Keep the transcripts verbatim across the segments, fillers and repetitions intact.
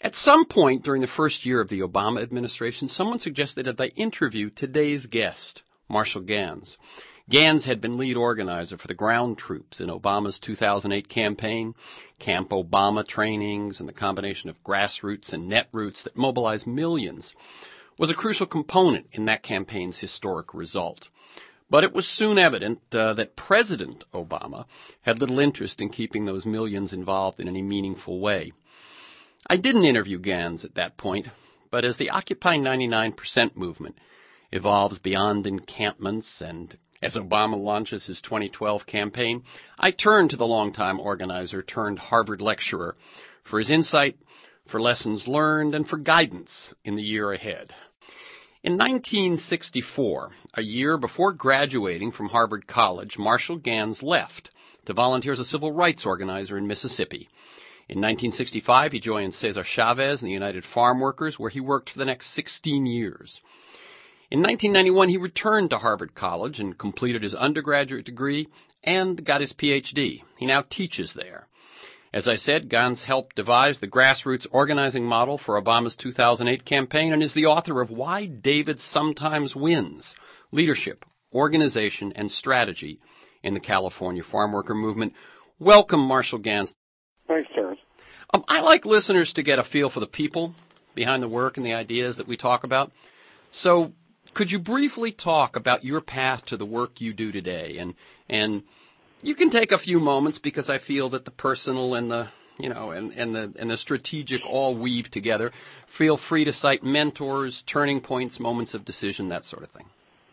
At some point during the first year of the Obama administration, someone suggested that I interview today's guest, Marshall Ganz. Ganz had been lead organizer for the ground troops in Obama's two thousand eight campaign, Camp Obama trainings, and the combination of grassroots and netroots that mobilized millions was a crucial component in that campaign's historic result. But it was soon evident uh, that President Obama had little interest in keeping those millions involved in any meaningful way. I didn't interview Ganz at that point, but as the Occupy ninety-nine percent movement evolves beyond encampments and as Obama launches his twenty twelve campaign, I turned to the longtime organizer turned Harvard lecturer for his insight, for lessons learned, and for guidance in the year ahead. In nineteen sixty-four, a year before graduating from Harvard College, Marshall Ganz left to volunteer as a civil rights organizer in Mississippi. In nineteen sixty-five, he joined Cesar Chavez and the United Farm Workers, where he worked for the next sixteen years. In nineteen ninety-one, he returned to Harvard College and completed his undergraduate degree and got his P H D. He now teaches there. As I said, Ganz helped devise the grassroots organizing model for Obama's two thousand eight campaign and is the author of Why David Sometimes Wins, Leadership, Organization, and Strategy in the California Farm Worker Movement. Welcome, Marshall Ganz. Thanks, Terrence. Um, I like listeners to get a feel for the people behind the work and the ideas that we talk about. So could you briefly talk about your path to the work you do today? And and you can take a few moments because I feel that the personal and the you know and, and the and the strategic all weave together. Feel free to cite mentors, turning points, moments of decision, that sort of thing.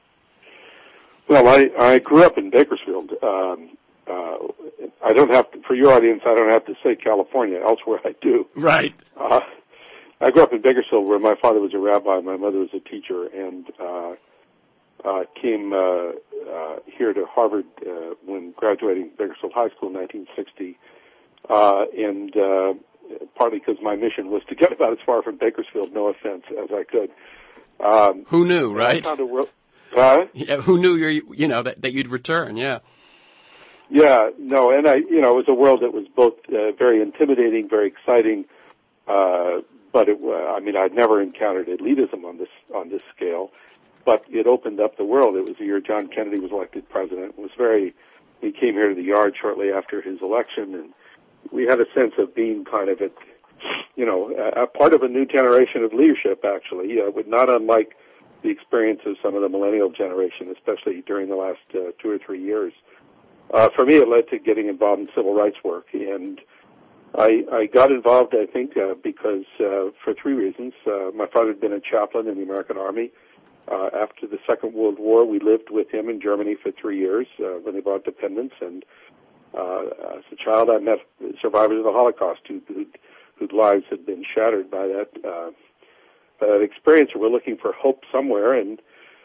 Well, I, I grew up in Bakersfield. Um, uh, I don't have to, for your audience, I don't have to say California. Elsewhere I do. Right. Uh, I grew up in Bakersfield where my father was a rabbi, my mother was a teacher, and uh, uh, came uh, uh, here to Harvard uh, when graduating Bakersfield High School in nineteen sixty, uh, and uh, partly because my mission was to get about as far from Bakersfield, no offense, as I could. Um, who knew, right? I found a world, uh, yeah, who knew you you know that, that you'd return? Yeah. Yeah, no, and I, you know, it was a world that was both uh, very intimidating, very exciting, uh, but it, uh, I mean, I'd never encountered elitism on this on this scale, but it opened up the world. It was the year John Kennedy was elected president. It was very. He came here to the Yard shortly after his election, and we had a sense of being kind of, at, you know, a, a part of a new generation of leadership. Actually, uh, but not unlike the experience of some of the millennial generation, especially during the last uh, two or three years. Uh, for me, it led to getting involved in civil rights work, and I, I got involved, I think, uh, because uh, for three reasons. Uh, my father had been a chaplain in the American Army. Uh, after the Second World War, we lived with him in Germany for three years uh, when they bought independence, and uh, as a child, I met survivors of the Holocaust who, who, whose lives had been shattered by that, uh, by that experience. We're looking for hope somewhere, and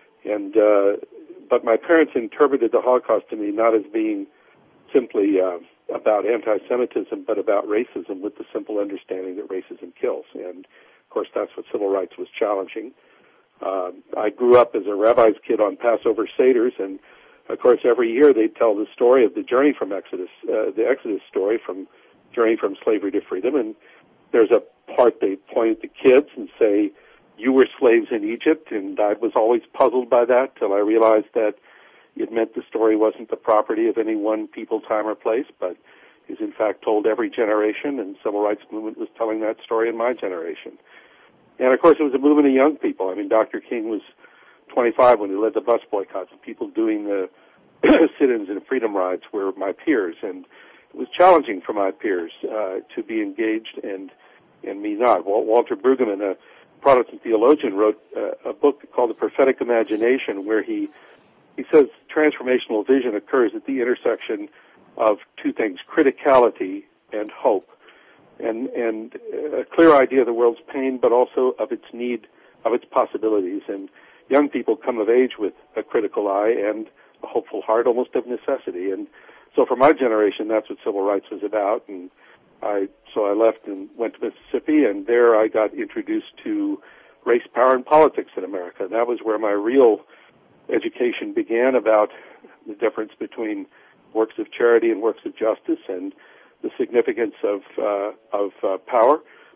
and uh, but my parents interpreted the Holocaust to me not as being simply uh, about anti-Semitism, but about racism, with the simple understanding that racism kills. And, of course, that's what civil rights was challenging. Uh, I grew up as a rabbi's kid on Passover Seders, and, of course, every year they tell the story of the journey from Exodus, uh, the Exodus story, from journey from slavery to freedom. And there's a part they point at the kids and say, you were slaves in Egypt, and I was always puzzled by that till I realized that it meant the story wasn't the property of any one people, time, or place, but is in fact told every generation, and civil rights movement was telling that story in my generation. And of course it was a movement of young people. I mean, Doctor King was twenty-five when he led the bus boycotts, and people doing the sit-ins and freedom rides were my peers, and it was challenging for my peers uh, to be engaged and, and me not. Walter Brueggemann, a Protestant theologian, wrote uh, a book called The Prophetic Imagination, where he he says transformational vision occurs at the intersection of two things: criticality and hope, and and a clear idea of the world's pain, but also of its need, of its possibilities. And young people come of age with a critical eye and a hopeful heart, almost of necessity. And so, for my generation, that's what civil rights was about. And I so I left and went to Mississippi, and there I got introduced to race, power, and politics in America. And that was where my real education began, about the difference between works of charity and works of justice, and the significance of uh, of uh, power uh,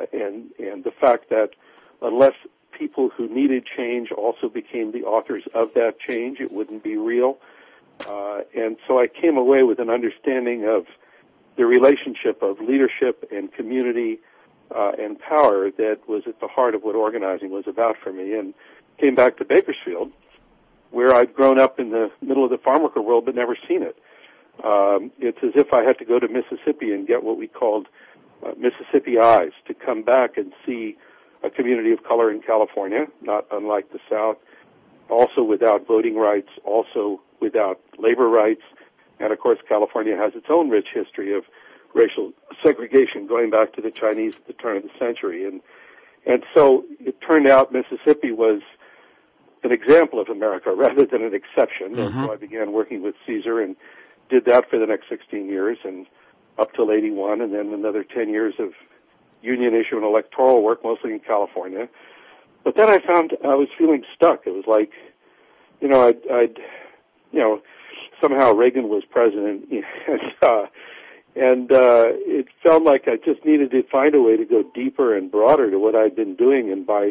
and and the fact that unless people who needed change also became the authors of that change, it wouldn't be real. Uh, and so I came away with an understanding of the relationship of leadership and community uh, and power that was at the heart of what organizing was about for me, and came back to Bakersfield, where I'd grown up in the middle of the farm worker world but never seen it. Um, it's as if I had to go to Mississippi and get what we called uh, Mississippi eyes, to come back and see a community of color in California, not unlike the South, also without voting rights, also without labor rights, and of course California has its own rich history of racial segregation going back to the Chinese at the turn of the century. And and so it turned out Mississippi was an example of America rather than an exception. Mm-hmm. And so I began working with Caesar and did that for the next sixteen years and up till eighty-one, and then another ten years of union issue and electoral work, mostly in California. But then I found I was feeling stuck. It was like, you know, I'd, I'd you know, somehow Reagan was president, and, uh, and uh, it felt like I just needed to find a way to go deeper and broader to what I'd been doing, and by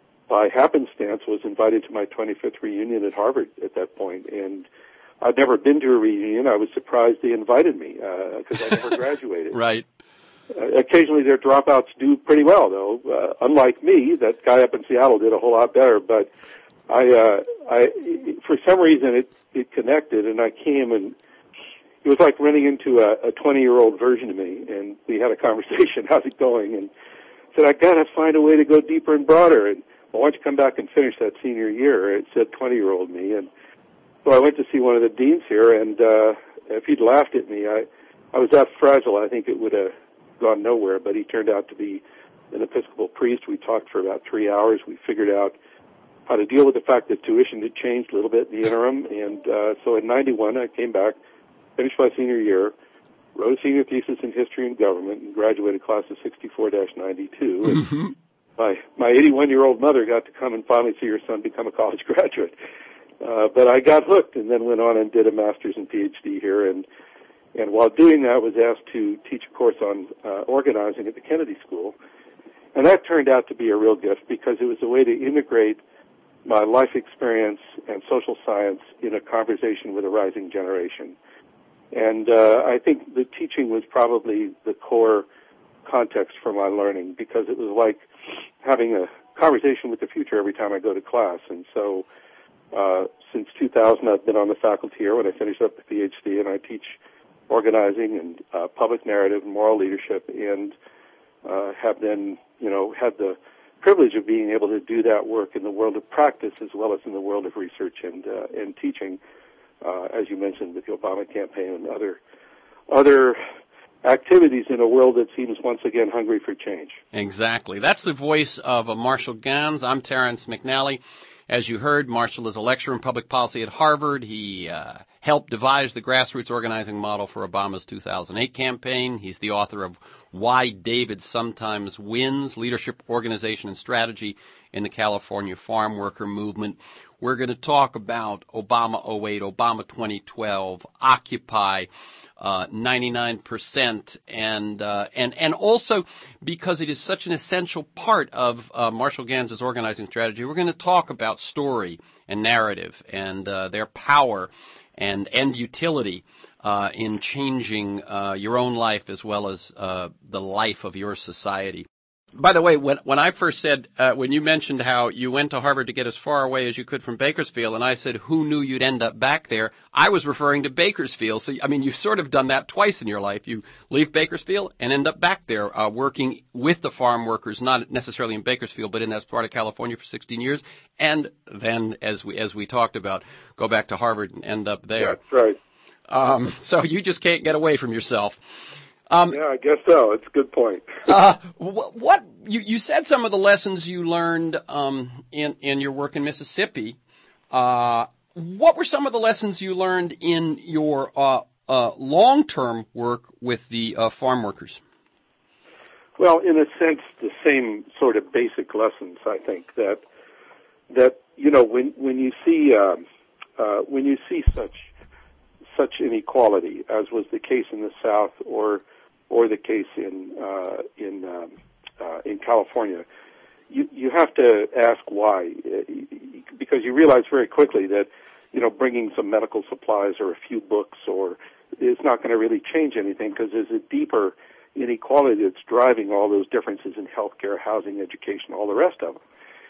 by happenstance was invited to my twenty-fifth reunion at Harvard at that point. And I'd never been to a reunion. I was surprised they invited me because uh, I never graduated. Right. Uh, occasionally their dropouts do pretty well, though. Uh, unlike me, that guy up in Seattle did a whole lot better. But I, uh, I, for some reason, it, it connected, and I came, and it was like running into a twenty-year-old version of me, and we had a conversation. How's it going? And said, I got to find a way to go deeper and broader. And well, why don't you come back and finish that senior year? It said twenty-year-old me, and so I went to see one of the deans here, and uh, if he'd laughed at me, I, I was that fragile, I think it would have gone nowhere, but he turned out to be an Episcopal priest. We talked for about three hours. We figured out how to deal with the fact that tuition had changed a little bit in the interim, and uh, so in ninety-one I came back, finished my senior year, wrote a senior thesis in history and government, and graduated class of sixty-four dash ninety-two. Mm-hmm. And my my eighty-one-year-old mother got to come and finally see her son become a college graduate. Uh, but I got hooked and then went on and did a master's and P H D here, and and while doing that was asked to teach a course on uh, organizing at the Kennedy School. And that turned out to be a real gift because it was a way to integrate my life experience and social science in a conversation with a rising generation. And uh, I think the teaching was probably the core context for my learning, because it was like having a conversation with the future every time I go to class. And so uh, since two thousand, I've been on the faculty here when I finished up the P H D, and I teach organizing and uh, public narrative and moral leadership, and uh, have then, you know, had the privilege of being able to do that work in the world of practice as well as in the world of research and uh, and teaching, uh, as you mentioned, with the Obama campaign and other other activities in a world that seems once again hungry for change. Exactly. That's the voice of uh, Marshall Ganz. I'm Terrence McNally. As you heard, Marshall is a lecturer in public policy at Harvard. He uh, helped devise the grassroots organizing model for Obama's two thousand eight campaign. He's the author of Why David Sometimes Wins, Leadership, Organization, and Strategy in the California Farm Worker Movement. We're going to talk about Obama oh eight, Obama twenty twelve, Occupy, uh, ninety-nine percent, and, uh, and, and also because it is such an essential part of, uh, Marshall Ganz's organizing strategy, we're going to talk about story and narrative and, uh, their power and, and utility, uh, in changing, uh, your own life as well as, uh, the life of your society. By the way, when when I first said, uh, when you mentioned how you went to Harvard to get as far away as you could from Bakersfield, and I said, who knew you'd end up back there, I was referring to Bakersfield. So, I mean, you've sort of done that twice in your life. You leave Bakersfield and end up back there, uh, working with the farm workers, not necessarily in Bakersfield, but in that part of California for sixteen years. And then, as we as we talked about, go back to Harvard and end up there. That's right. Um, so you just can't get away from yourself. Um, yeah, I guess so. It's a good point. uh, what, what you, you said some of the lessons you learned um, in in your work in Mississippi. Uh, what were some of the lessons you learned in your uh, uh, long-term work with the uh, farm workers? Well, in a sense, the same sort of basic lessons. I think that that you know when when you see um, uh, when you see such such inequality, as was the case in the South, or or the case in uh, in um, uh, in California, you you have to ask why, because you realize very quickly that, you know, bringing some medical supplies or a few books or is not going to really change anything, because there's a deeper inequality that's driving all those differences in healthcare, housing, education, all the rest of them.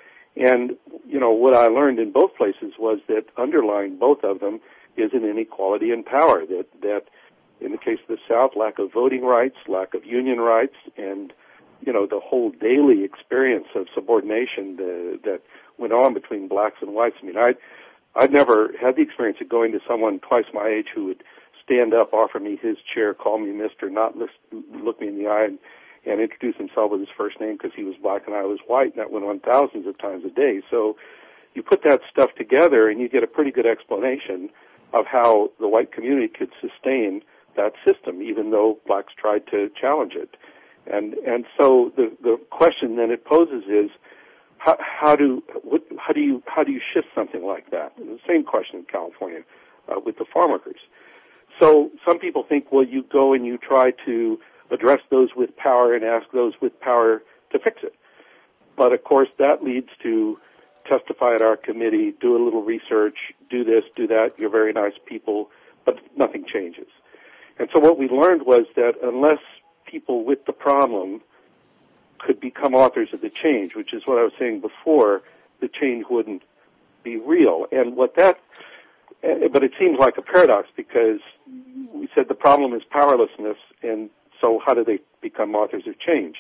And, you know, what I learned in both places was that underlying both of them is an inequality in power, that, that in the case of the South, lack of voting rights, lack of union rights, and, you know, the whole daily experience of subordination the, that went on between blacks and whites. I mean, I I'd never had the experience of going to someone twice my age who would stand up, offer me his chair, call me mister, not list, look me in the eye, and, and introduce himself with his first name because he was black and I was white, and that went on thousands of times a day. So you put that stuff together and you get a pretty good explanation of how the white community could sustain that system, even though blacks tried to challenge it. And and so the the question then it poses is, how, how do what, how do you how do you shift something like that? And the same question in California uh, with the farm workers. So some people think, well, you go and you try to address those with power and ask those with power to fix it. But of course, that leads to testify at our committee, do a little research, do this, do that. You're very nice people, but nothing changes. And so what we learned was that unless people with the problem could become authors of the change, which is what I was saying before, the change wouldn't be real. And what that, but it seems like a paradox, because we said the problem is powerlessness, and so how do they become authors of change?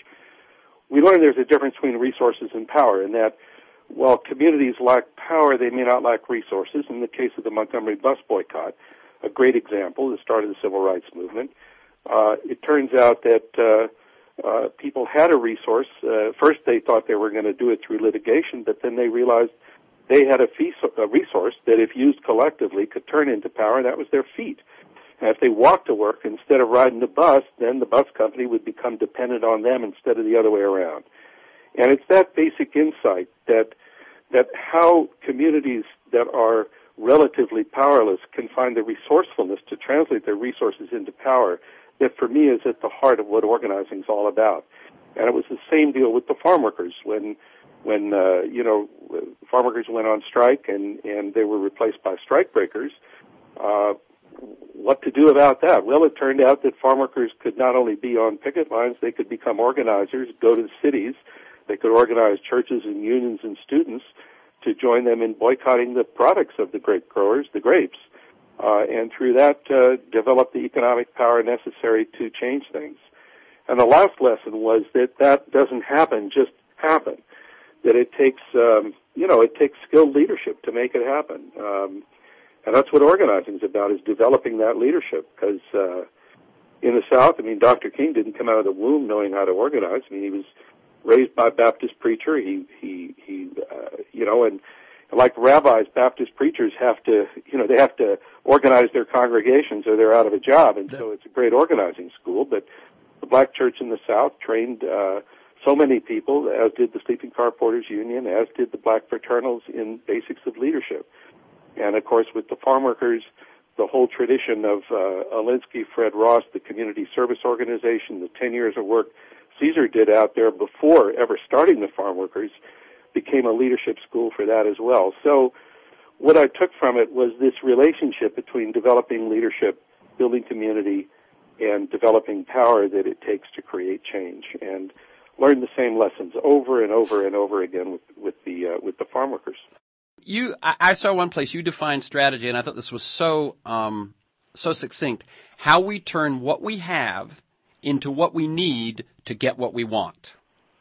We learned there's a difference between resources and power, and that while communities lack power, they may not lack resources. In the case of the Montgomery bus boycott, a great example, the start of the civil rights movement, uh, it turns out that uh, uh, people had a resource. Uh, first, they thought they were going to do it through litigation, but then they realized they had a, fee- a resource that, if used collectively, could turn into power, and that was their feet. And if they walked to work instead of riding the bus, then the bus company would become dependent on them instead of the other way around. And it's that basic insight that that how communities that are relatively powerless can find the resourcefulness to translate their resources into power, that for me is at the heart of what organizing is all about. And it was the same deal with the farm workers when when uh, you know farm workers went on strike and and they were replaced by strike breakers. Uh, what to do about that? Well, it turned out that farm workers could not only be on picket lines, they could become organizers, go to the cities. They could organize churches and unions and students to join them in boycotting the products of the grape growers, the grapes, uh, and through that uh, develop the economic power necessary to change things. And the last lesson was that that doesn't happen, just happen. That it takes, um, you know, it takes skilled leadership to make it happen. Um, and that's what organizing is about, is developing that leadership. Because uh, in the South, I mean, Doctor King didn't come out of the womb knowing how to organize. I mean, he was raised by a Baptist preacher. He, he, he, uh, you know, and like rabbis, Baptist preachers have to, you know, they have to organize their congregations or they're out of a job. And so it's a great organizing school. But the black church in the South trained uh, so many people, as did the Sleeping Car Porters Union, as did the black fraternals, in basics of leadership. And of course, with the farm workers, the whole tradition of uh, Alinsky, Fred Ross, the community service organization, the ten years of work Caesar did out there before ever starting the farm workers, became a leadership school for that as well. So what I took from it was this relationship between developing leadership, building community, and developing power that it takes to create change, and learned the same lessons over and over and over again with, with the uh, with the farm workers. You, I, I saw one place you defined strategy, and I thought this was so um, so succinct. How we turn what we have into what we need to get what we want.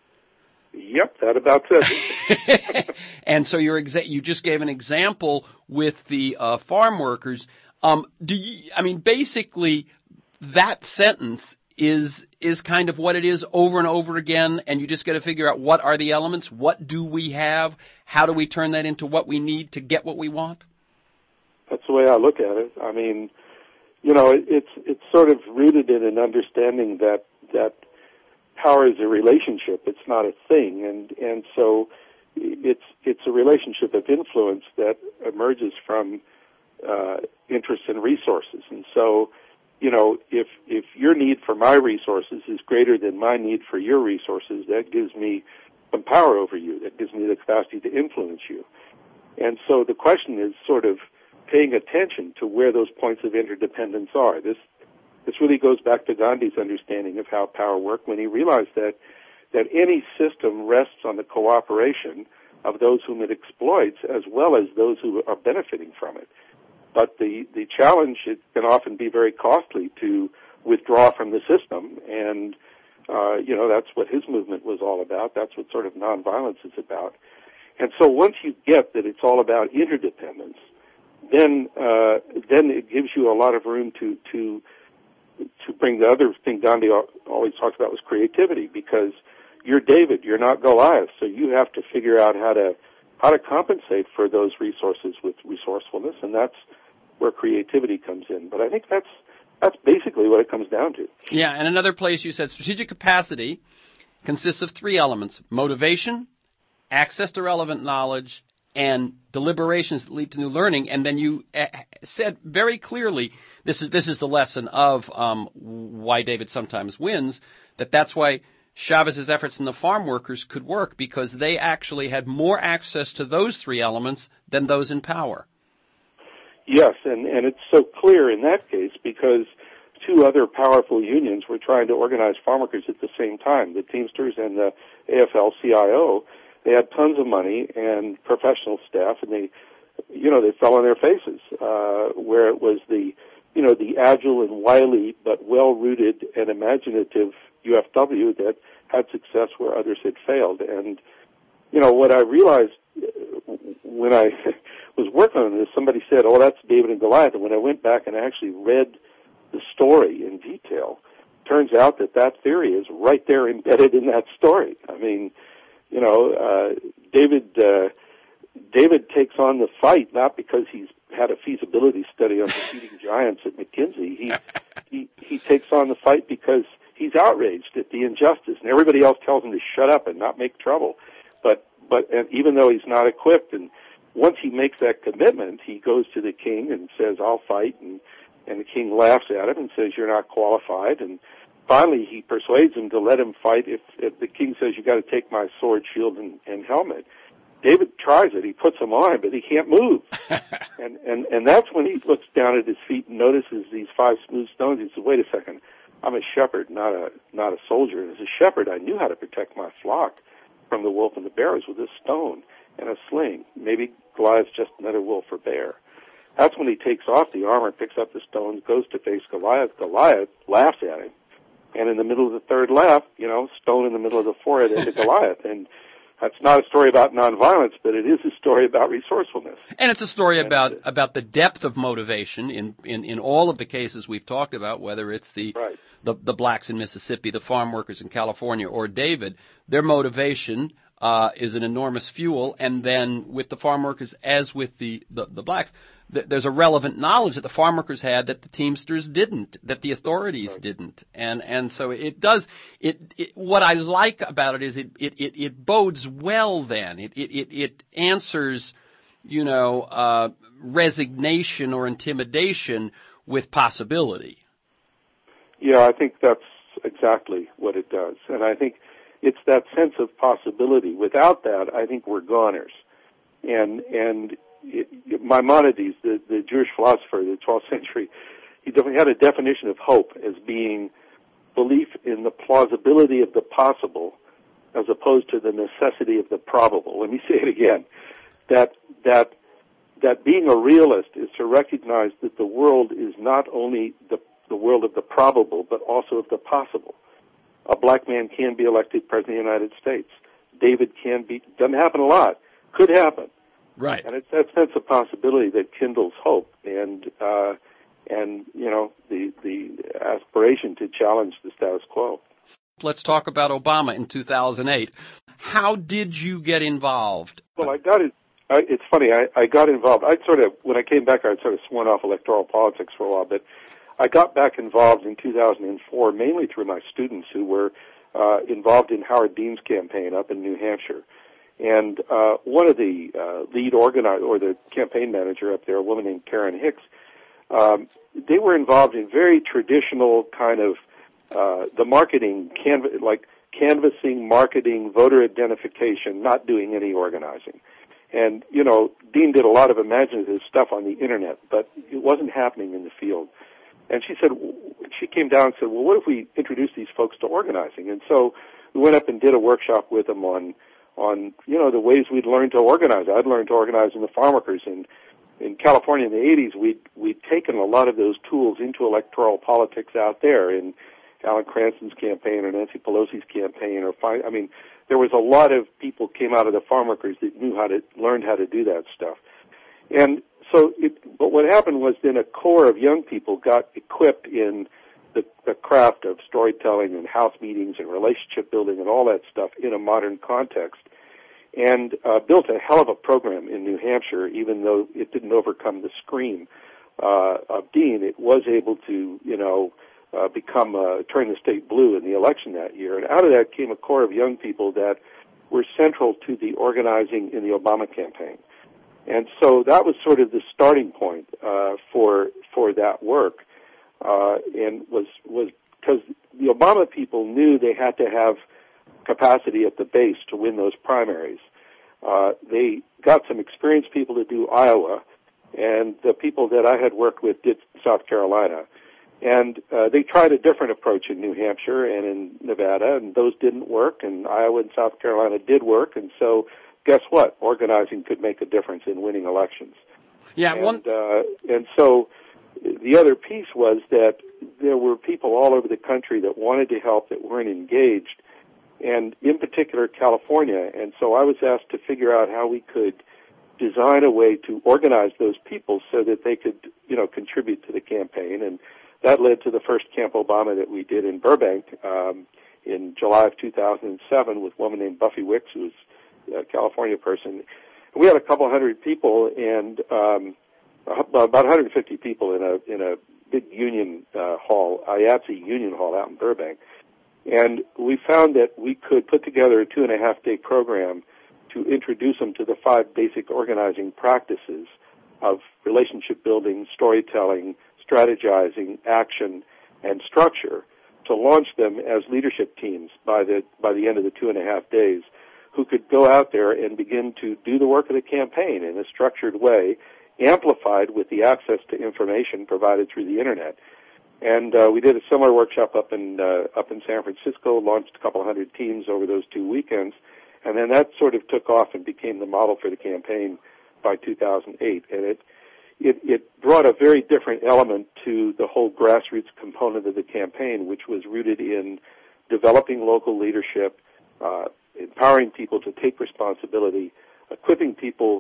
Yep, that about it. And so you're exa- you just gave an example with the uh, farm workers. Um, do you? I mean, basically, that sentence is is kind of what it is over and over again, and you just got to figure out what are the elements, what do we have, how do we turn that into what we need to get what we want? That's the way I look at it. I mean, you know, it, it's it's sort of rooted in an understanding that that power is a relationship; it's not a thing, and and so it's it's a relationship of influence that emerges from uh, interests and resources, and so you know, if if your need for my resources is greater than my need for your resources, that gives me some power over you. That gives me the capacity to influence you. And so the question is sort of paying attention to where those points of interdependence are. This this really goes back to Gandhi's understanding of how power worked when he realized that that any system rests on the cooperation of those whom it exploits as well as those who are benefiting from it. But the, the challenge, it can often be very costly to withdraw from the system, and, uh, you know, that's what his movement was all about. That's what sort of nonviolence is about. And so once you get that it's all about interdependence, then, uh, then it gives you a lot of room to, to, to bring the other thing Gandhi always talks about was creativity, because you're David, you're not Goliath, so you have to figure out how to, how to compensate for those resources with resourcefulness, and that's where creativity comes in. But I think that's that's basically what it comes down to. Yeah, and another place you said strategic capacity consists of three elements: motivation, access to relevant knowledge, and deliberations that lead to new learning. And then you uh, said very clearly, this is this is the lesson of um, why David sometimes wins, that that's why Chavez's efforts in the farm workers could work, because they actually had more access to those three elements than those in power. Yes, and, and it's so clear in that case because two other powerful unions were trying to organize farm workers at the same time, the Teamsters and the A F L C I O. They had tons of money and professional staff, and they, you know, they fell on their faces, uh, where it was the, you know, the agile and wily but well-rooted and imaginative U F W that had success where others had failed. And, you know, what I realized when I was working on this, somebody said, oh, that's David and Goliath. And when I went back and actually read the story in detail, turns out that that theory is right there embedded in that story. I mean, you know, uh, David, uh, David takes on the fight not because he's had a feasibility study on defeating giants at McKinsey. He, he, he takes on the fight because he's outraged at the injustice, and everybody else tells him to shut up and not make trouble. But, but, and even though he's not equipped, and once he makes that commitment, he goes to the king and says, I'll fight, and, and the king laughs at him and says, you're not qualified, and finally he persuades him to let him fight if, if the king says, you got to take my sword, shield, and, and helmet. David tries it. He puts them on, but he can't move. and, and, and that's when he looks down at his feet and notices these five smooth stones. He says, wait a second, I'm a shepherd, not a, not a soldier. And as a shepherd, I knew how to protect my flock from the wolf and the bears with a stone and a sling. Maybe Goliath's just another wolf or bear. That's when he takes off the armor, picks up the stones, goes to face Goliath. Goliath laughs at him. And in the middle of the third laugh, you know, stone in the middle of the forehead into Goliath. And that's not a story about nonviolence, but it is a story about resourcefulness. And it's a story and about, about the depth of motivation in, in, in all of the cases we've talked about, whether it's the, right. the, the blacks in Mississippi, the farm workers in California, or David. Their motivation uh, is an enormous fuel. And then with the farm workers, as with the, the, the blacks, th- there's a relevant knowledge that the farm workers had that the Teamsters didn't, that the authorities right. didn't. And, and so it does, it, it, what I like about it is it, it, it, it bodes well then. It, it, it, it answers, you know, uh, resignation or intimidation with possibility. Yeah, I think that's exactly what it does. And I think it's that sense of possibility. Without that, I think we're goners. And, and it, it, Maimonides, the, the Jewish philosopher of the twelfth century, he definitely had a definition of hope as being belief in the plausibility of the possible as opposed to the necessity of the probable. Let me say it again. That, that, that being a realist is to recognize that the world is not only the, the world of the probable, but also of the possible. A black man can be elected president of the United States. David can be, doesn't happen a lot, could happen. Right. And it's that sense of possibility that kindles hope and, uh, and, you know, the, the aspiration to challenge the status quo. Let's talk about Obama in two thousand eight. How did you get involved? Well, I got it. I, it's funny. I, I got involved. I sort of, when I came back, I'd sort of sworn off electoral politics for a while, but I got back involved in two thousand four mainly through my students who were uh, involved in Howard Dean's campaign up in New Hampshire. And uh, one of the uh, lead organizer, or the campaign manager up there, a woman named Karen Hicks, um, they were involved in very traditional kind of uh, the marketing, canv- like canvassing, marketing, voter identification, not doing any organizing. And, you know, Dean did a lot of imaginative stuff on the Internet, but it wasn't happening in the field. And she said, she came down and said, well, what if we introduce these folks to organizing? And so we went up and did a workshop with them on, on, you know, the ways we'd learned to organize. I'd learned to organize in the farm workers. And in California in the eighties, we'd, we'd taken a lot of those tools into electoral politics out there in Alan Cranston's campaign or Nancy Pelosi's campaign or, I mean, there was a lot of people came out of the farm workers that knew how to, learned how to do that stuff. And so, it, but what happened was then a core of young people got equipped in the, the craft of storytelling and house meetings and relationship building and all that stuff in a modern context, and uh, built a hell of a program in New Hampshire, even though it didn't overcome the scream uh, of Dean. It was able to, you know, uh, become, uh, turn the state blue in the election that year. And out of that came a core of young people that were central to the organizing in the Obama campaign. And so that was sort of the starting point uh, for for that work, uh, and was was because the Obama people knew they had to have capacity at the base to win those primaries. Uh, they got some experienced people to do Iowa, and the people that I had worked with did South Carolina. And uh, they tried a different approach in New Hampshire and in Nevada, and those didn't work, and Iowa and South Carolina did work, and so guess what? Organizing could make a difference in winning elections. Yeah, and, one... uh, and so the other piece was that there were people all over the country that wanted to help that weren't engaged, and in particular California. And so I was asked to figure out how we could design a way to organize those people so that they could, you know, contribute to the campaign. And that led to the first Camp Obama that we did in Burbank um, in July of two thousand seven with a woman named Buffy Wicks, who was a California person. We had a couple hundred people and um, about one hundred fifty people in a in a big union uh, hall, I A T S E Union Hall out in Burbank. And we found that we could put together a two and a half day program to introduce them to the five basic organizing practices of relationship building, storytelling, strategizing, action, and structure, to launch them as leadership teams by the by the end of the two and a half days, who could go out there and begin to do the work of the campaign in a structured way, amplified with the access to information provided through the internet. And uh, we did a similar workshop up in uh, up in San Francisco, launched a couple hundred teams over those two weekends, and then that sort of took off and became the model for the campaign by two thousand eight. And it It, it brought a very different element to the whole grassroots component of the campaign, which was rooted in developing local leadership, uh, empowering people to take responsibility, equipping people,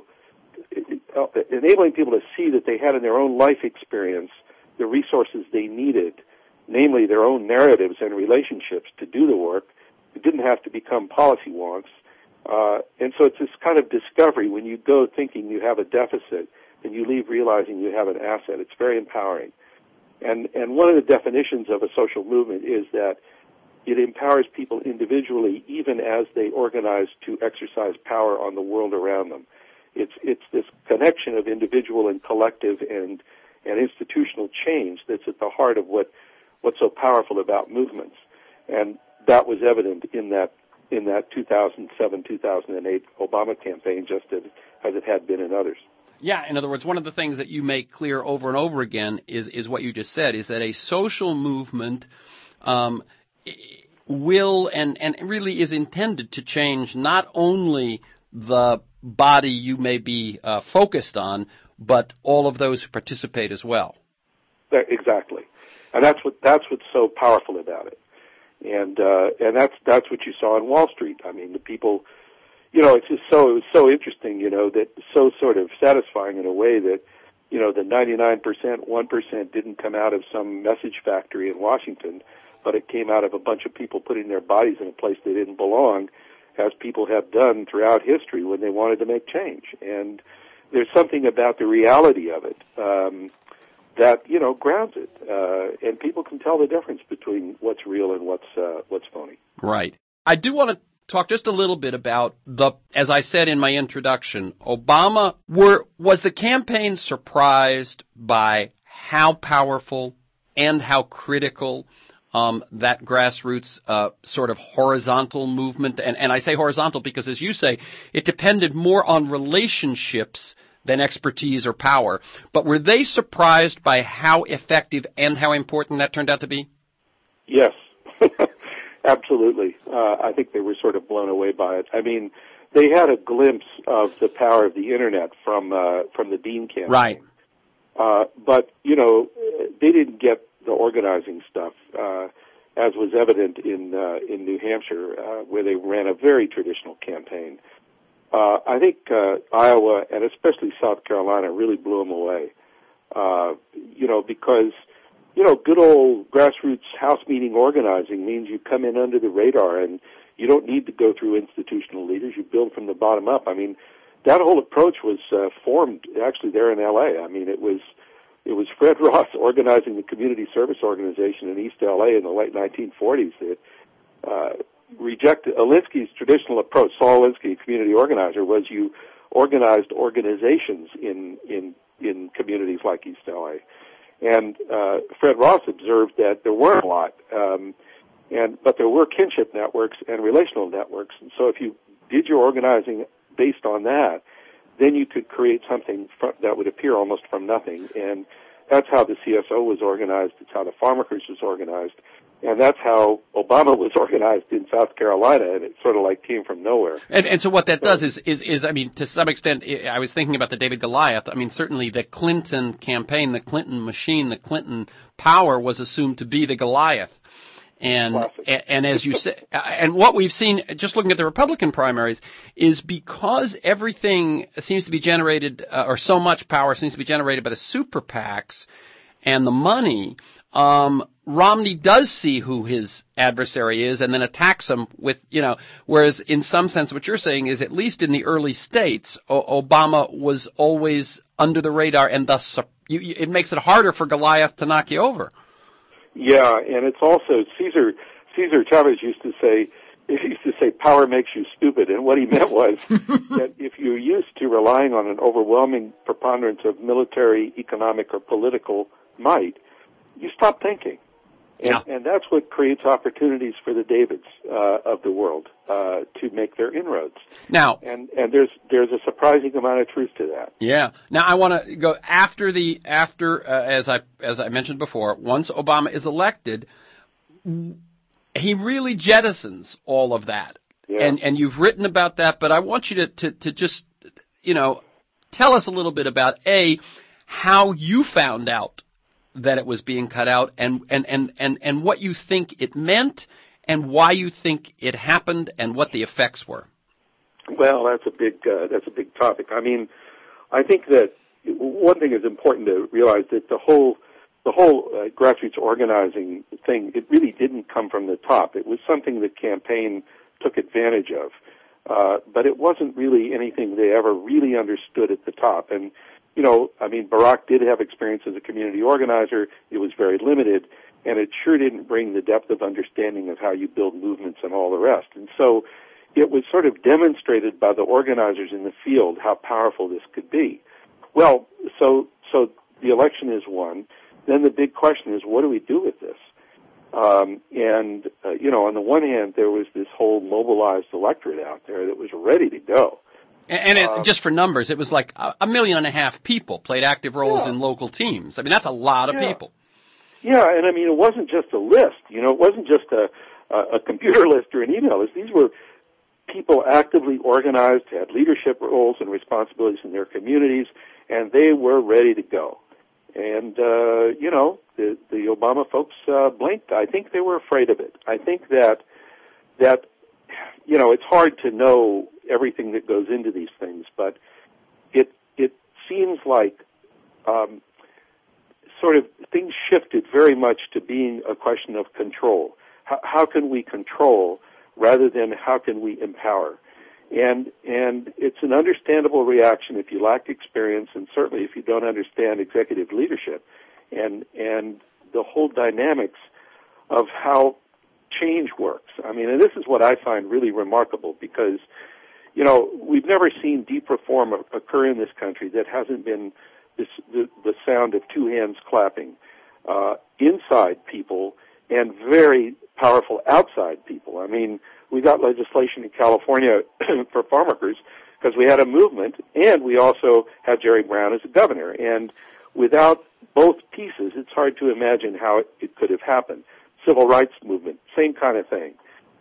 enabling people to see that they had in their own life experience the resources they needed, namely their own narratives and relationships to do the work. It didn't have to become policy wonks. Uh, and so it's this kind of discovery when you go thinking you have a deficit, and you leave realizing you have an asset. It's very empowering. And and one of the definitions of a social movement is that it empowers people individually even as they organize to exercise power on the world around them. It's it's this connection of individual and collective and and institutional change that's at the heart of what what's so powerful about movements. And that was evident in that in that two thousand seven, two thousand eight Obama campaign, just as, as it had been in others. Yeah, in other words, one of the things that you make clear over and over again is, is what you just said, is that a social movement um, will and, and really is intended to change not only the body you may be uh, focused on, but all of those who participate as well. Exactly. And that's what that's what's so powerful about it. And uh, and that's that's what you saw on Wall Street. I mean, the people... You know, it's just so, it was so interesting, you know, that so sort of satisfying in a way that, you know, the ninety-nine percent, one percent didn't come out of some message factory in Washington, but it came out of a bunch of people putting their bodies in a place they didn't belong, as people have done throughout history when they wanted to make change. And there's something about the reality of it um, that, you know, grounds it. Uh, and people can tell the difference between what's real and what's uh, what's phony. Right. I do want to talk just a little bit about the, as I said in my introduction, Obama, were, was the campaign surprised by how powerful and how critical um, that grassroots uh, sort of horizontal movement, and, and I say horizontal because, as you say, it depended more on relationships than expertise or power. But were they surprised by how effective and how important that turned out to be? Yes, absolutely. Uh, I think they were sort of blown away by it. I mean, they had a glimpse of the power of the internet from uh, from the Dean campaign. Right. Uh, but, you know, they didn't get the organizing stuff, uh, as was evident in uh, in New Hampshire, uh, where they ran a very traditional campaign. Uh, I think uh, Iowa and especially South Carolina really blew them away, uh, you know, because, you know, good old grassroots house meeting organizing means you come in under the radar and you don't need to go through institutional leaders. You build from the bottom up. I mean, that whole approach was uh, formed actually there in L A. I mean, it was it was Fred Ross organizing the Community Service Organization in East L A in the late nineteen forties that uh, rejected Alinsky's traditional approach. Saul Alinsky, community organizer, was you organized organizations in in in communities like East L A. And uh, Fred Ross observed that there weren't a lot, um, and but there were kinship networks and relational networks. And so if you did your organizing based on that, then you could create something fr- that would appear almost from nothing. And that's how the C S O was organized. It's how the Farmworkers was organized. And that's how Obama was organized in South Carolina, and it sort of like came from nowhere. And, and so what that does is, is, is, I mean, to some extent, I was thinking about the David Goliath. I mean, certainly the Clinton campaign, the Clinton machine, the Clinton power was assumed to be the Goliath. And, and, and as you say, and what we've seen, just looking at the Republican primaries, is because everything seems to be generated, uh, or so much power seems to be generated by the super PACs and the money, um, Romney does see who his adversary is and then attacks him with, you know, whereas in some sense what you're saying is at least in the early states, o- Obama was always under the radar and thus you, you, it makes it harder for Goliath to knock you over. Yeah, and it's also Cesar, Cesar Chavez used to say, he used to say power makes you stupid, and what he meant was that if you're used to relying on an overwhelming preponderance of military, economic, or political might, you stop thinking. And, yeah. and that's what creates opportunities for the Davids uh, of the world uh, to make their inroads. Now, and and there's there's a surprising amount of truth to that. Yeah. Now I want to go after the after uh, as I as I mentioned before. Once Obama is elected, he really jettisons all of that. Yeah. And and you've written about that, but I want you to to to just you know tell us a little bit about a how you found out that it was being cut out, and, and, and, and, and what you think it meant, and why you think it happened, and what the effects were. Well, that's a big uh, that's a big topic. I mean, I think that one thing is important to realize that the whole the whole uh, grassroots organizing thing, it really didn't come from the top. It was something the campaign took advantage of, uh, but it wasn't really anything they ever really understood at the top. And you know, I mean, Barack did have experience as a community organizer. It was very limited, and it sure didn't bring the depth of understanding of how you build movements and all the rest. And so it was sort of demonstrated by the organizers in the field how powerful this could be. Well, so so the election is won. Then the big question is, what do we do with this? Um, and, uh, you know, on the one hand, there was this whole mobilized electorate out there that was ready to go. And it, um, just for numbers, it was like a, a million and a half people played active roles yeah. in local teams. I mean, that's a lot of yeah. people. Yeah, and I mean, it wasn't just a list. You know, it wasn't just a, a, a computer list or an email list. These were people actively organized, had leadership roles and responsibilities in their communities, and they were ready to go. And, uh, you know, the, the Obama folks uh, blinked. I think they were afraid of it. I think that, that, you know, it's hard to know everything that goes into these things, but it it seems like um, sort of things shifted very much to being a question of control. How, how can we control rather than how can we empower? And and it's an understandable reaction if you lack experience, and certainly if you don't understand executive leadership and and the whole dynamics of how change works. I mean, and this is what I find really remarkable because, you know, we've never seen deep reform occur in this country that hasn't been this, the, the sound of two hands clapping uh, inside people and very powerful outside people. I mean, we got legislation in California for farm workers because we had a movement, and we also had Jerry Brown as a governor. And without both pieces, it's hard to imagine how it, it could have happened. Civil rights movement, same kind of thing.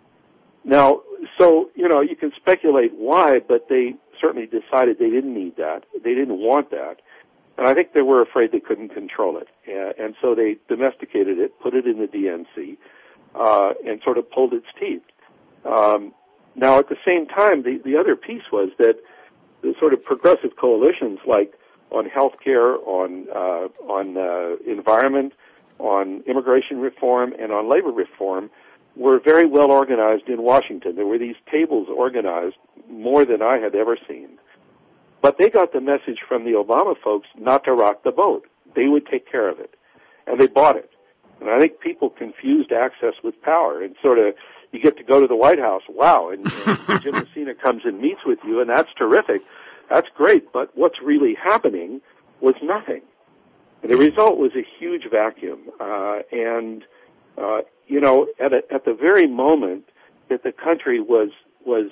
Now, so, you know, you can speculate why, but they certainly decided they didn't need that. They didn't want that. And I think they were afraid they couldn't control it. Uh, and so they domesticated it, put it in the D N C, uh, and sort of pulled its teeth. Um, now, at the same time, the, the other piece was that the sort of progressive coalitions, like on health care, on, uh, on uh, environment, on immigration reform, and on labor reform, were very well organized in Washington. There were these tables organized more than I had ever seen. But they got the message from the Obama folks not to rock the boat. They would take care of it. And they bought it. And I think people confused access with power, and sort of, you get to go to the White House, wow, and, and Jim Messina comes and meets with you, and that's terrific. That's great, but what's really happening was nothing. And the result was a huge vacuum. Uh, and, uh, you know, at, a, at the very moment that the country was was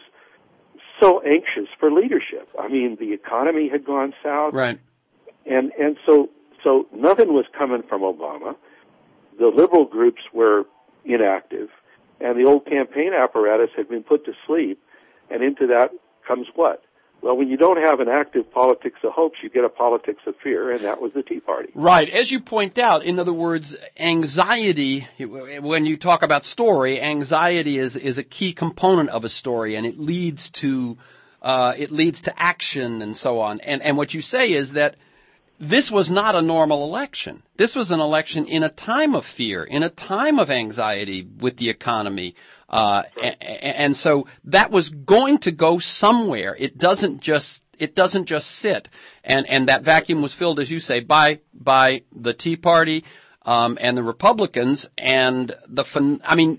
so anxious for leadership. I mean, the economy had gone south. Right. And, and so, so nothing was coming from Obama. The liberal groups were inactive, and the old campaign apparatus had been put to sleep, and into that comes what? Well, when you don't have an active politics of hopes, you get a politics of fear, and that was the Tea Party. Right. As you point out, in other words, anxiety, when you talk about story, anxiety is, is a key component of a story, and it leads to, uh, it leads to action and so on. And, and what you say is that this was not a normal election. This was an election in a time of fear, in a time of anxiety with the economy. Uh, and, and so that was going to go somewhere. It doesn't just, it doesn't just sit. And, and that vacuum was filled, as you say, by, by the Tea Party, um, and the Republicans. And the, I mean,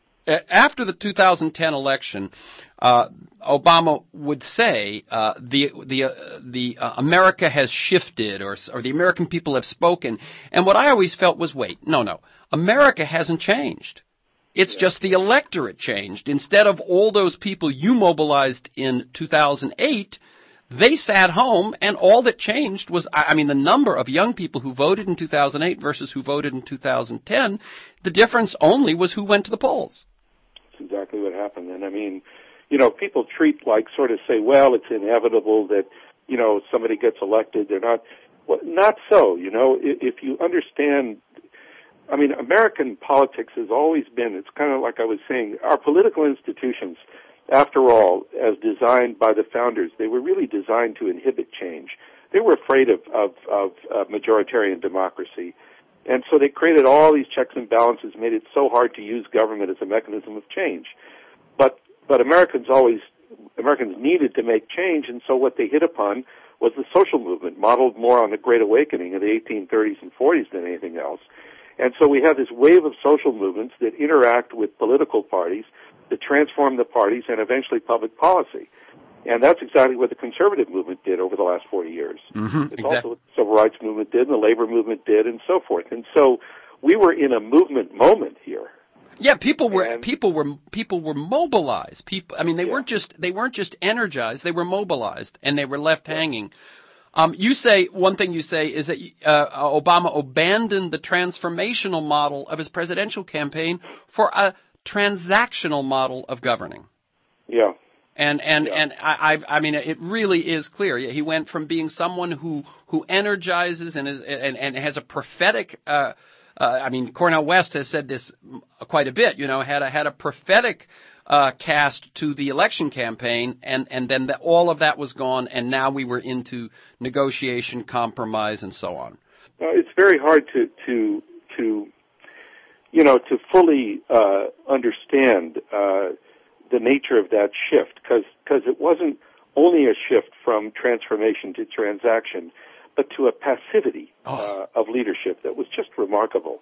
after the two thousand ten election, uh, Obama would say, uh, the, the, uh, the, uh, America has shifted, or, or the American people have spoken. And what I always felt was, wait, no, no, America hasn't changed. It's just the electorate changed. Instead of all those people you mobilized in two thousand eight, they sat home, and all that changed was, I mean, the number of young people who voted in two thousand eight versus who voted in two thousand ten, the difference only was who went to the polls. That's exactly what happened. And I mean, you know, people treat, like, sort of say, well, it's inevitable that, you know, somebody gets elected. They're not, well, not so, you know, if you understand, I mean, American politics has always been, it's kind of like I was saying, our political institutions, after all, as designed by the founders, they were really designed to inhibit change. They were afraid of, of, of uh, majoritarian democracy. And so they created all these checks and balances, made it so hard to use government as a mechanism of change. But, but Americans always, Americans needed to make change, and so what they hit upon was the social movement, modeled more on the Great Awakening of the eighteen thirties and forties than anything else. And so we have this wave of social movements that interact with political parties, that transform the parties, and eventually public policy. And that's exactly what the conservative movement did over the last forty years. Mm-hmm, it's exactly. also what the civil rights movement did, and the labor movement did, and so forth. And so we were in a movement moment here. Yeah, people were and, people were people were mobilized. People, I mean, they yeah. weren't just they weren't just energized; they were mobilized, and they were left yeah. hanging. Um, you say, one thing you say is that uh, Obama abandoned the transformational model of his presidential campaign for a transactional model of governing. Yeah. And, and, yeah. and I, I've, I mean, it really is clear. He went from being someone who, who energizes and is, and, and has a prophetic, uh, uh, I mean, Cornel West has said this quite a bit, you know, had a, had a prophetic Uh, cast to the election campaign, and, and then the, all of that was gone, and now we were into negotiation, compromise, and so on. Uh, it's very hard to, to, to, you know, to fully uh, understand uh, the nature of that shift, because because it wasn't only a shift from transformation to transaction, but to a passivity oh. uh, of leadership that was just remarkable.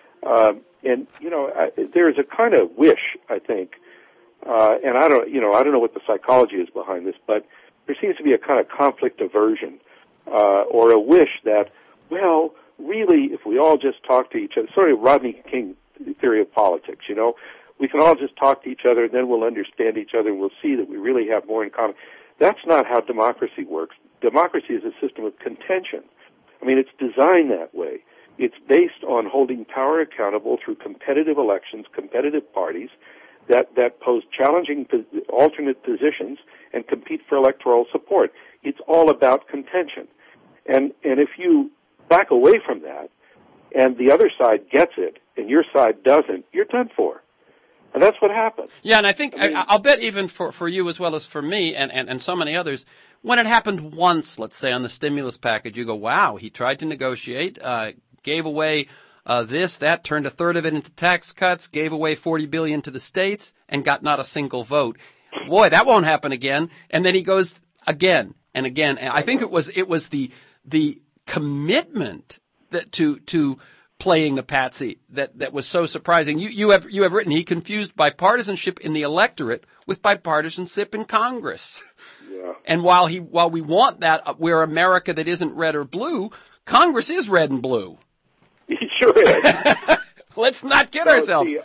Um, and you know, I, there is a kind of wish, I think. Uh, and I don't, you know, I don't know what the psychology is behind this, but there seems to be a kind of conflict aversion uh, or a wish that, well, really, if we all just talk to each other, sort of Rodney King theory of politics, you know, we can all just talk to each other, and then we'll understand each other, and we'll see that we really have more in common. That's not how democracy works. Democracy is a system of contention. I mean, it's designed that way. It's based on holding power accountable through competitive elections, competitive parties that, that pose challenging alternate positions and compete for electoral support. It's all about contention. And, and if you back away from that, and the other side gets it, and your side doesn't, you're done for. And that's what happens. Yeah, and I think, I mean, I, I'll bet even for, for you as well as for me and, and, and so many others, when it happened once, let's say on the stimulus package, you go, wow, he tried to negotiate, uh, gave away uh, this, that, turned a third of it into tax cuts, gave away forty billion dollars to the states, and got not a single vote. Boy, that won't happen again. And then he goes again and again. And I think it was it was the the commitment that to to playing the patsy that, that was so surprising. You you have you have written he confused bipartisanship in the electorate with bipartisanship in Congress. Yeah. And while he while we want that, we're America that isn't red or blue, Congress is red and blue. He sure is. Let's not kid so, ourselves. See,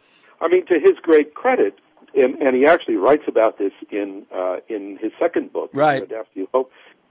I mean, to his great credit, and, and he actually writes about this in uh, in his second book, right? Adapt to Hope.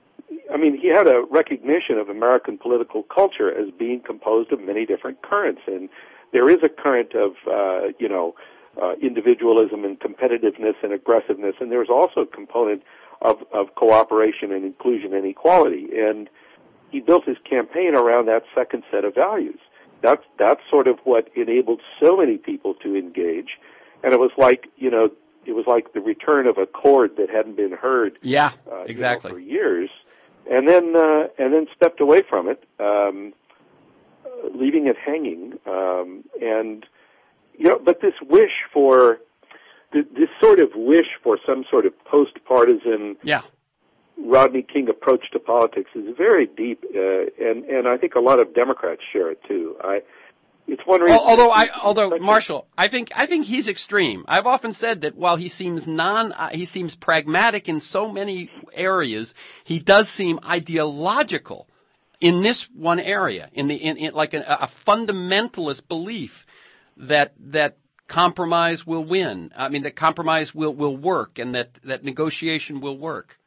I mean, he had a recognition of American political culture as being composed of many different currents, and there is a current of, uh, you know, uh, individualism and competitiveness and aggressiveness, and there's also a component of, of cooperation and inclusion and equality. And he built his campaign around that second set of values. That's that's sort of what enabled so many people to engage, and it was like, you know, it was like the return of a chord that hadn't been heard, yeah, uh, exactly, you know, for years. And then, uh, and then stepped away from it, um, uh, leaving it hanging. Um, and you know, but this wish for th- this sort of wish for some sort of post-partisan, yeah, Rodney King approach to politics is very deep, uh, and and I think a lot of Democrats share it too. I. It's one reason. Although I, although Marshall, I think I think he's extreme. I've often said that while he seems non, uh, he seems pragmatic in so many areas, he does seem ideological in this one area. In the in, in like a, a fundamentalist belief that that compromise will win. I mean, that compromise will will work, and that that negotiation will work.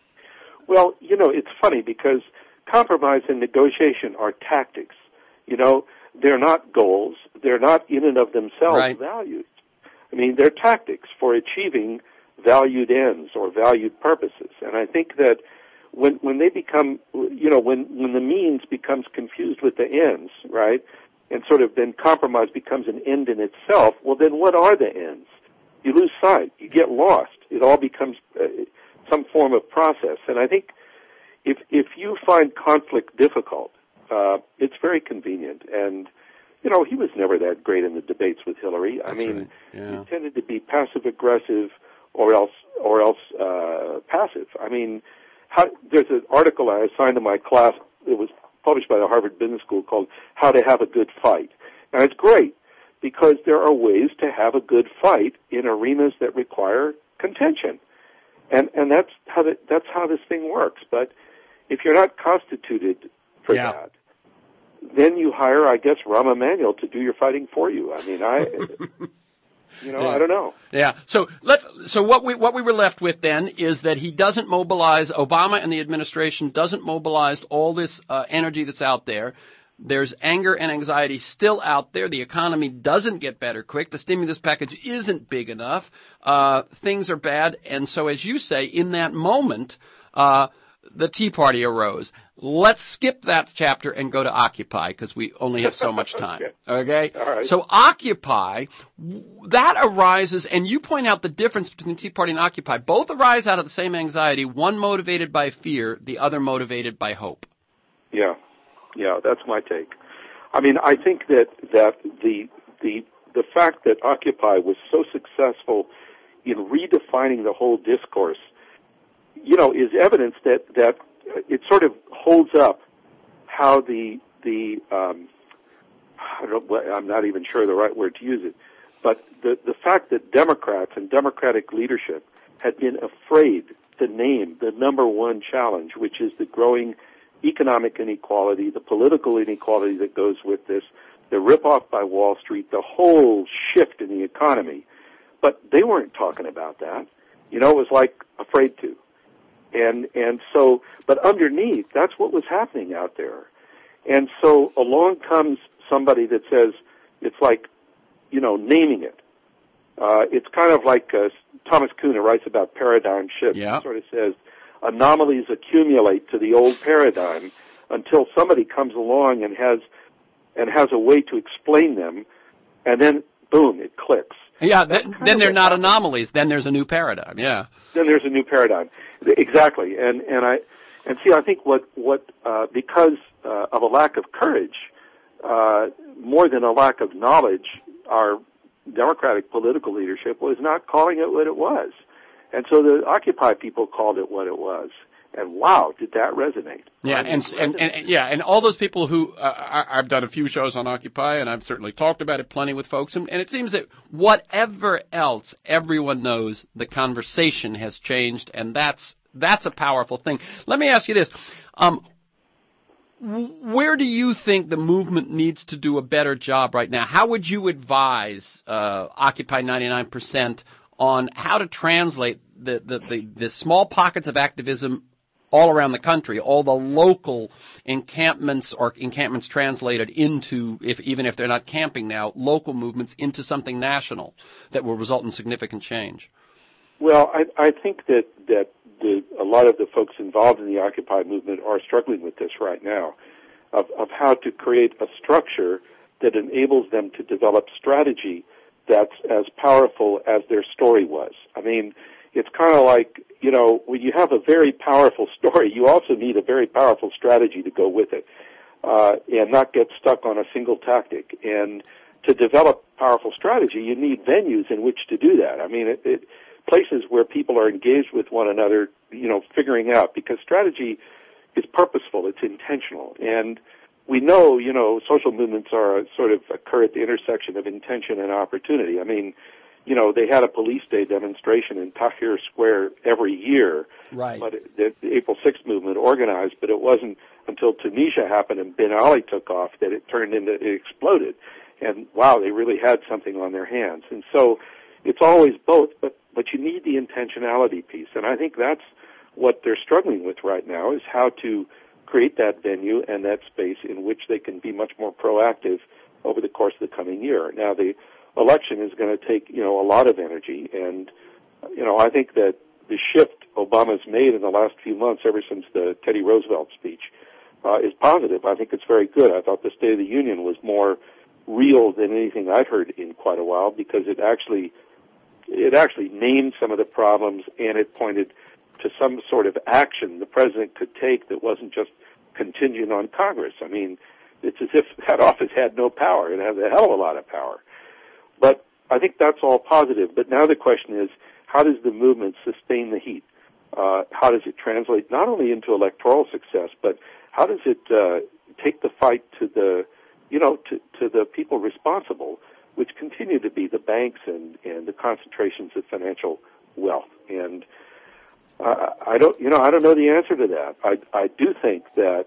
Well, you know, it's funny because compromise and negotiation are tactics. You know. They're not goals. They're not in and of themselves right. values. I mean, they're tactics for achieving valued ends or valued purposes. And I think that when when they become, you know, when, when the means becomes confused with the ends, right, and sort of then compromise becomes an end in itself, well, then what are the ends? You lose sight. You get lost. It all becomes uh, some form of process. And I think if if you find conflict difficult, Uh, it's very convenient, and you know he was never that great in the debates with Hillary. That's I mean, right. Yeah. he tended to be passive aggressive, or else, or else uh, passive. I mean, how, there's an article I assigned to my class. It was published by the Harvard Business School called "How to Have a Good Fight," and it's great because there are ways to have a good fight in arenas that require contention, and and that's how the, that's how this thing works. But if you're not constituted for yeah. that, then you hire, I guess, Rahm Emanuel to do your fighting for you. I mean, I, you know, yeah. I don't know. Yeah. So let's. So what we what we were left with then is that he doesn't mobilize. Obama and the administration doesn't mobilize all this uh, energy that's out there. There's anger and anxiety still out there. The economy doesn't get better quick. The stimulus package isn't big enough. Uh, things are bad, and so as you say, in that moment, uh, the Tea Party arose. Let's skip that chapter and go to Occupy because we only have so much time. Okay. Okay? All right. So Occupy, that arises, and you point out the difference between the Tea Party and Occupy. Both arise out of the same anxiety, one motivated by fear, the other motivated by hope. Yeah. Yeah, that's my take. I mean, I think that, that the, the, the fact that Occupy was so successful in redefining the whole discourse, you know, is evidence that, that it sort of holds up how the, the, um, I don't know, I'm not even sure the right word to use it, but the, the fact that Democrats and Democratic leadership had been afraid to name the number one challenge, which is the growing economic inequality, the political inequality that goes with this, the ripoff by Wall Street, the whole shift in the economy. But they weren't talking about that. You know, it was like afraid to. And, and so, but underneath, that's what was happening out there. And so along comes somebody that says, it's like, you know, naming it. Uh, it's kind of like uh, Thomas Kuhn, who writes about paradigm shifts. Yeah. He sort of says, anomalies accumulate to the old paradigm until somebody comes along and has, and has a way to explain them, and then, boom, it clicks. Yeah, th- then they're not happens. anomalies. Then there's a new paradigm. Yeah. Then there's a new paradigm. Exactly. And and I and see. I think what what uh, because uh, of a lack of courage, uh, more than a lack of knowledge, our Democratic political leadership was not calling it what it was, and so the Occupy people called it what it was. And wow, did that resonate? Yeah, and, and, and yeah, and all those people who uh, I, I've done a few shows on Occupy, and I've certainly talked about it plenty with folks, and, and it seems that whatever else, everyone knows the conversation has changed, and that's that's a powerful thing. Let me ask you this: um, where do you think the movement needs to do a better job right now? How would you advise uh, Occupy ninety-nine percent on how to translate the the, the the small pockets of activism all around the country, all the local encampments or encampments translated into, if even if they're not camping now, local movements into something national that will result in significant change? Well, I, I think that, that the, a lot of the folks involved in the Occupy movement are struggling with this right now, of, of how to create a structure that enables them to develop strategy that's as powerful as their story was. I mean, it's kind of like, you know, when you have a very powerful story, you also need a very powerful strategy to go with it, uh, and not get stuck on a single tactic. And to develop powerful strategy, you need venues in which to do that. I mean, it, it, places where people are engaged with one another, you know, figuring out, because strategy is purposeful, it's intentional. And we know, you know, social movements are sort of occur at the intersection of intention and opportunity. I mean, you know, they had a police day demonstration in Tahrir Square every year. Right. But it, the, the April sixth movement organized, but it wasn't until Tunisia happened and Ben Ali took off that it turned into, it exploded. And wow, they really had something on their hands. And so it's always both, but, but you need the intentionality piece. And I think that's what they're struggling with right now, is how to create that venue and that space in which they can be much more proactive over the course of the coming year. Now, the election is going to take, you know, a lot of energy, and, you know, I think that the shift Obama's made in the last few months, ever since the Teddy Roosevelt speech, uh, is positive. I think it's very good. I thought the State of the Union was more real than anything I'd heard in quite a while, because it actually, it actually named some of the problems, and it pointed to some sort of action the president could take that wasn't just contingent on Congress. I mean, it's as if that office had no power. It has a hell of a lot of power. But I think that's all positive. But now the question is, how does the movement sustain the heat? Uh, how does it translate not only into electoral success, but how does it uh, take the fight to the, you know, to, to the people responsible, which continue to be the banks and, and the concentrations of financial wealth? And uh, I don't, you know, I don't know the answer to that. I, I do think that,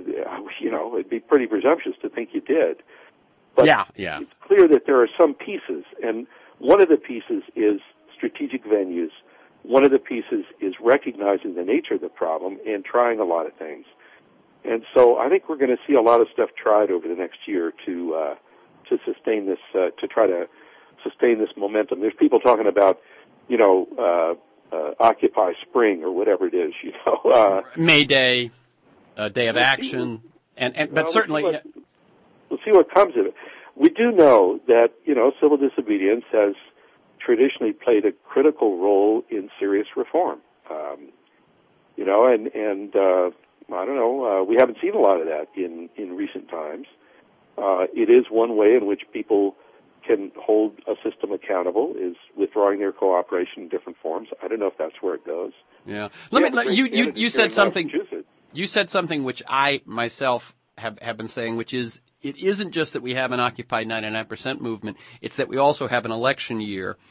you know, it'd be pretty presumptuous to think you did. But yeah, yeah. It's clear that there are some pieces, and one of the pieces is strategic venues. One of the pieces is recognizing the nature of the problem and trying a lot of things. And so I think we're going to see a lot of stuff tried over the next year to uh, to sustain this, uh, to try to sustain this momentum. There's people talking about, you know, uh, uh, Occupy Spring or whatever it is, you know. Uh, May Day, uh, Day of we'll Action, what, and, and but well, certainly... We'll see, what, we'll see what comes of it. We do know that, you know, civil disobedience has traditionally played a critical role in serious reform. Um, you know, and, and uh, I don't know, uh, we haven't seen a lot of that in, in recent times. Uh, it is one way in which people can hold a system accountable, is withdrawing their cooperation in different forms. I don't know if that's where it goes. Yeah. Let me, let, you, you, you said something, you said something which I myself have, have been saying, which is, it isn't just that we have an Occupy ninety-nine percent movement, it's that we also have an election year.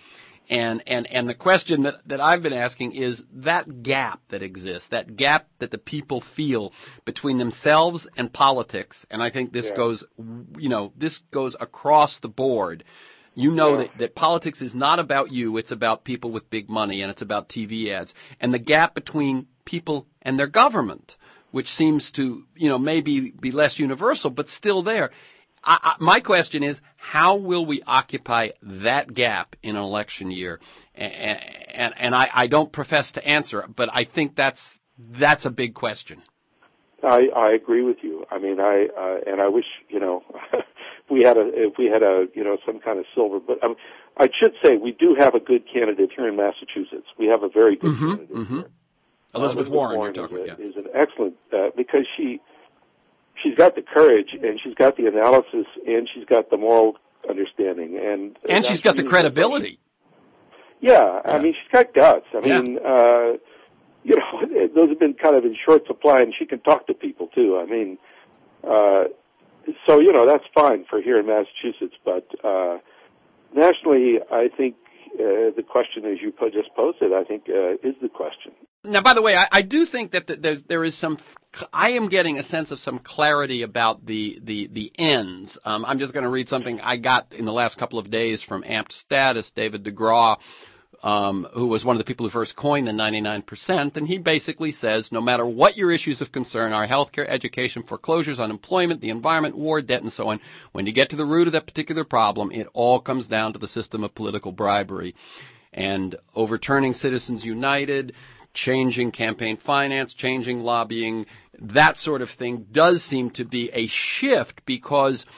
And, and, and the question that, that I've been asking is that gap that exists, that gap that the people feel between themselves and politics. And I think this yeah. goes, you know, this goes across the board. You know yeah. that, that politics is not about you. It's about people with big money, and it's about T V ads. And the gap between people and their government, which seems to, you know, maybe be less universal, but still there. I, I, my question is, how will we occupy that gap in an election year? And, and, and I, I don't profess to answer, but I think that's that's a big question. I, I agree with you. I mean, I uh, and I wish, you know, if we had a if we had a you know some kind of silver. But um, I should say we do have a good candidate here in Massachusetts. We have a very good mm-hmm, candidate mm-hmm. here. Elizabeth, uh, Elizabeth Warren, Warren you're talking is, a, about, yeah. is an excellent uh, because she. She's got the courage, and she's got the analysis, and she's got the moral understanding, and and she's got the credibility. Yeah, yeah, I mean, she's got guts. I yeah. mean, uh, you know, those have been kind of in short supply, and she can talk to people too. I mean, uh, so you know, that's fine for here in Massachusetts, but uh, nationally, I think uh, the question, as you just posed it, I think uh, is the question. Now, by the way, I, I do think that the, there's, there is some, I am getting a sense of some clarity about the, the, the ends. Um, I'm just going to read something I got in the last couple of days from Amped Status, David DeGraw, um, who was one of the people who first coined the ninety-nine percent. And he basically says, no matter what your issues of concern are, healthcare, education, foreclosures, unemployment, the environment, war, debt, and so on, when you get to the root of that particular problem, it all comes down to the system of political bribery. And overturning Citizens United, changing campaign finance, changing lobbying, that sort of thing does seem to be a shift because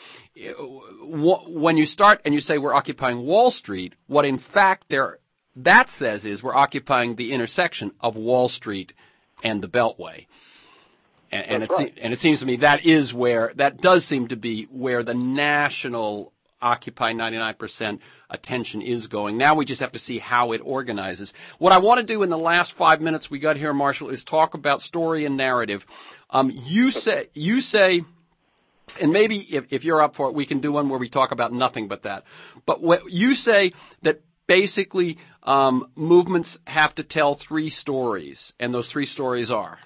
when you start and you say we're occupying Wall Street, what in fact there that says is we're occupying the intersection of Wall Street and the Beltway. And, and, it, right. and it seems to me that is where, that does seem to be where the national Occupy ninety-nine percent attention is going. Now we just have to see how it organizes. What I want to do in the last five minutes we got here, Marshall, is talk about story and narrative. Um, you say, you say, and maybe if, if you're up for it, we can do one where we talk about nothing but that. But what you say that basically um, movements have to tell three stories, and those three stories are?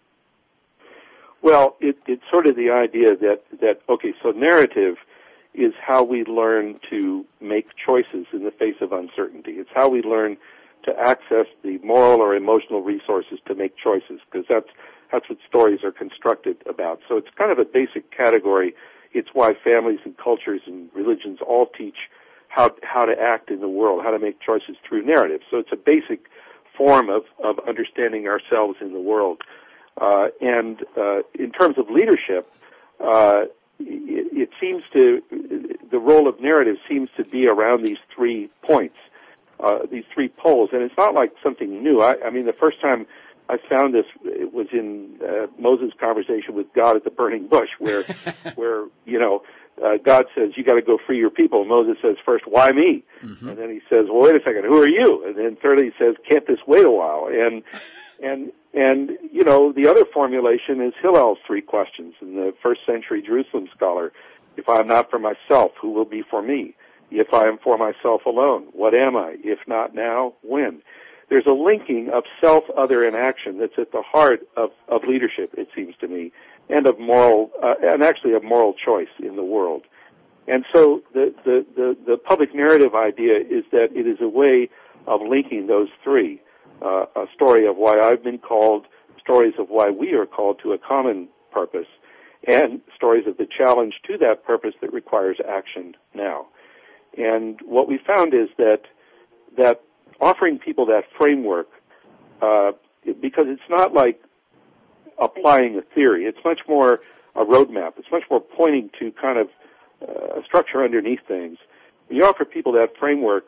Well, it, it's sort of the idea that, that, okay, so narrative is how we learn to make choices in the face of uncertainty. It's how we learn to access the moral or emotional resources to make choices, because that's that's what stories are constructed about. So it's kind of a basic category. It's why families and cultures and religions all teach how how to act in the world, how to make choices through narrative. So it's a basic form of, of understanding ourselves in the world. Uh, and uh, in terms of leadership, uh, It, it seems to, the role of narrative seems to be around these three points, uh, these three poles. And it's not like something new. I, I mean, the first time I found this, it was in uh, Moses' conversation with God at the burning bush, where, where you know, uh, God says, you got to go free your people. Moses says, first, why me? Mm-hmm. And then he says, well, wait a second, who are you? And then thirdly, he says, can't this wait a while? And, and, And, you know, the other formulation is Hillel's three questions, and the first century Jerusalem scholar. If I am not for myself, who will be for me? If I am for myself alone, what am I? If not now, when? There's a linking of self, other, and action that's at the heart of, of leadership, it seems to me, and of moral, uh, and actually of moral choice in the world. And so the, the, the, the public narrative idea is that it is a way of linking those three. Uh, a story of why I've been called, stories of why we are called to a common purpose, and stories of the challenge to that purpose that requires action now. And what we found is that that offering people that framework, uh, because it's not like applying a theory, it's much more a roadmap. It's much more pointing to kind of uh, a structure underneath things. When you offer people that framework,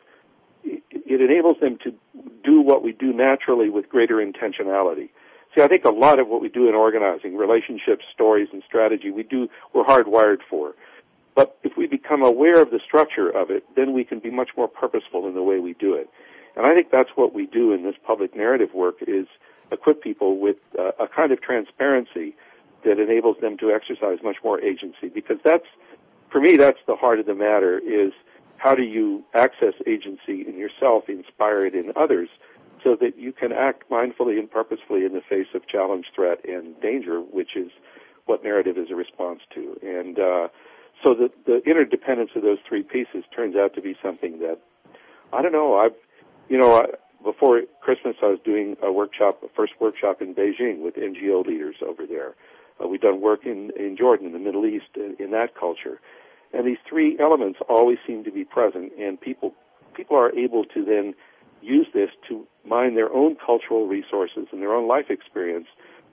it enables them to do what we do naturally with greater intentionality. See, I think a lot of what we do in organizing, relationships, stories, and strategy, we do, we're hardwired for. But if we become aware of the structure of it, then we can be much more purposeful in the way we do it. And I think that's what we do in this public narrative work, is equip people with uh, a kind of transparency that enables them to exercise much more agency. Because that's, for me, that's the heart of the matter, is how do you access agency in yourself, inspire it in others, so that you can act mindfully and purposefully in the face of challenge, threat, and danger, which is what narrative is a response to. And uh, so the, the interdependence of those three pieces turns out to be something that, I don't know, I've, you know, I, before Christmas I was doing a workshop, a first workshop in Beijing with N G O leaders over there. Uh, we've done work in, in Jordan, in the Middle East, in, in that culture. And these three elements always seem to be present, and people people are able to then use this to mine their own cultural resources and their own life experience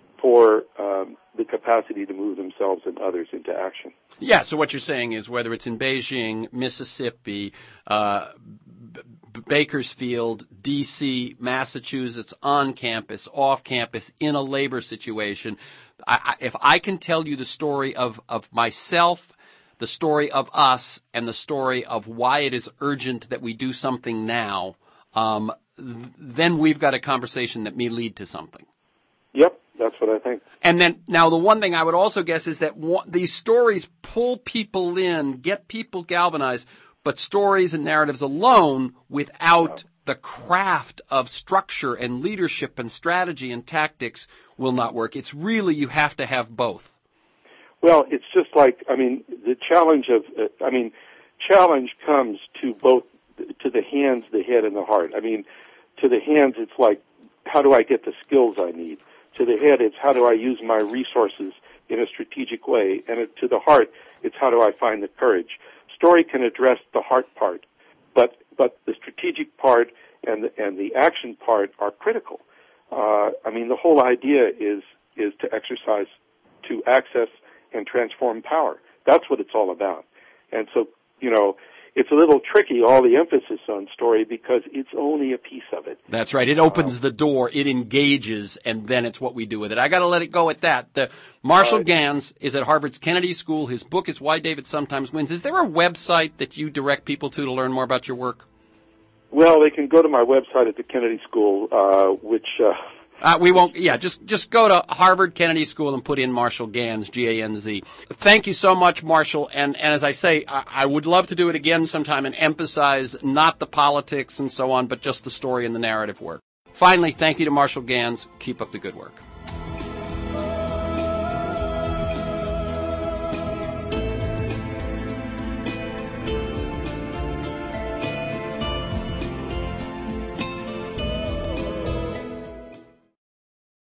for um, the capacity to move themselves and others into action. Yeah, so what you're saying is whether it's in Beijing, Mississippi, uh, B- Bakersfield, D C, Massachusetts, on campus, off campus, in a labor situation, I, I, if I can tell you the story of, of myself, the story of us, and the story of why it is urgent that we do something now, um, th- then we've got a conversation that may lead to something. Yep, that's what I think. And then, now the one thing I would also guess is that one, these stories pull people in, get people galvanized, but stories and narratives alone without the craft of structure and leadership and strategy and tactics will not work. It's really, you have to have both. Well, it's just like, I mean, the challenge of, uh, I mean, challenge comes to both, to the hands, the head, and the heart. I mean, to the hands, it's like, how do I get the skills I need? To the head, it's how do I use my resources in a strategic way? And it, to the heart, it's how do I find the courage? Story can address the heart part, but but the strategic part and the, and the action part are critical. Uh, I mean, the whole idea is is to exercise, to access and transform power. That's what it's all about. And so, you know, it's a little tricky, all the emphasis on story, because it's only a piece of it. That's right. It opens the door, it engages, and then it's what we do with it. I got to let it go at that. The, Marshall right. Ganz is at Harvard's Kennedy School. His book is Why David Sometimes Wins. Is there a website that you direct people to to learn more about your work? Well, they can go to my website at the Kennedy School, uh, which... Uh, Uh, we won't, yeah, just, just go to Harvard Kennedy School and put in Marshall Ganz, G A N Z. Thank you so much, Marshall. And, and as I say, I, I would love to do it again sometime and emphasize not the politics and so on, but just the story and the narrative work. Finally, thank you to Marshall Ganz. Keep up the good work.